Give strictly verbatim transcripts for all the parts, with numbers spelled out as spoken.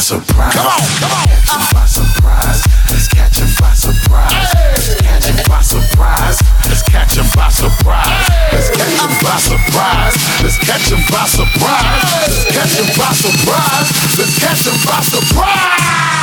surprise. Come on, come on. Catch 'em by surprise. Let's catch 'em by surprise. Let's catch 'em by surprise. Let's catch 'em by surprise. Let's catch 'em by surprise. Let's catch 'em by surprise. Let's catch 'em by surprise. Let's catch 'em by surprise.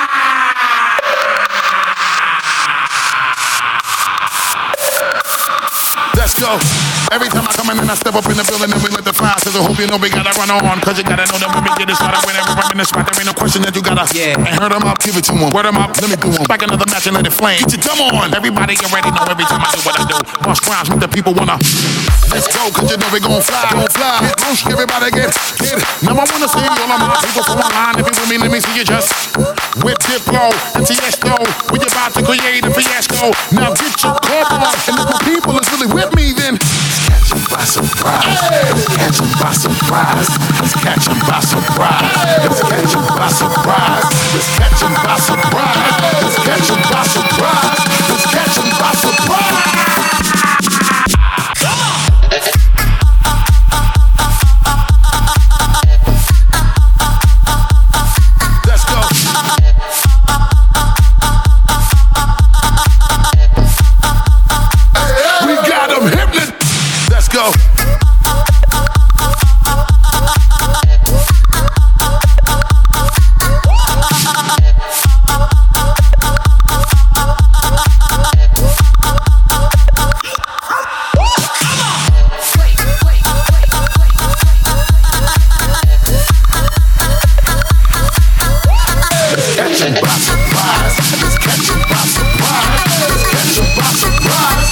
Let's go. Every time I come in and I step up in the building and we let the fire sizzle. Hope you know we gotta run on, cause you gotta know that when we get it started, whenever I'm in the spot, there ain't no question that you gotta. Yeah. And hurt 'em up, give it to 'em. Word 'em up, let me do 'em. Back another match and let it flame. Get your dumb on. Everybody already know every time I do what I do. Bust rhymes, make the people wanna. Let's go, cause you know we gon' fly, gon' fly. Get loose, everybody get, get. Now I wanna see all of my people from online. If you with me, let me see you just. With Diplo and Tiesto, we about to create a fiasco. Now get your corp on. And if my people is really with me, then catch 'em by surprise. Let's catch 'em by surprise. Let's catch 'em by surprise. Let's catch 'em by surprise. Let's catch 'em by surprise. Let's catch 'em by surprise. Let's catch 'em by surprise. Come on. Let's go. We got 'em hypnotized. Let's go. Catch 'em by surprise. Let's catch 'em by surprise. Let's catch 'em by surprise.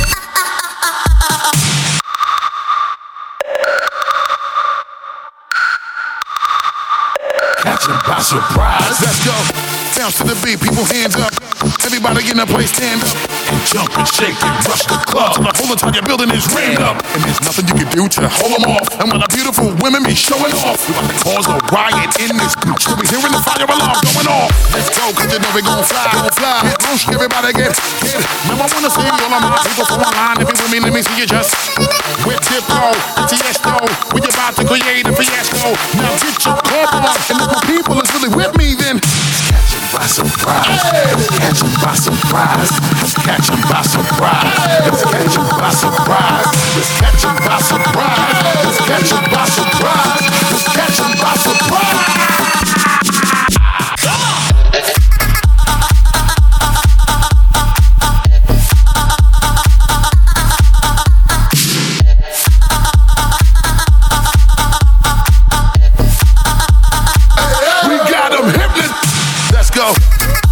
Catch 'em by surprise. Let's go. Bounce to the beat, people hands up. Everybody in the place stand up and jump and shake and rush the club till the whole entire building is rammed up. And there's nothing you can do to hold them off. And when the beautiful women be showing off, we about to cause a riot in this bitch. So we hearing the fire alarm going off. Let's go, cause you know we gon' fly, gon' fly. Get loose, everybody get, get. Now I wanna see all of my people from online. If you with me, let me see you just. With Diplo and Tiesto, we about to create a fiasco. Now get your corp on. And if my people is really with me, then catch 'em by surprise. Let's catch 'em by surprise. Let's catch 'em by surprise. Let's catch 'em by surprise. Let's catch 'em by surprise. Let's catch 'em by surprise. Let's catch 'em by surprise. Come on. We got 'em hypnotized. Let's go.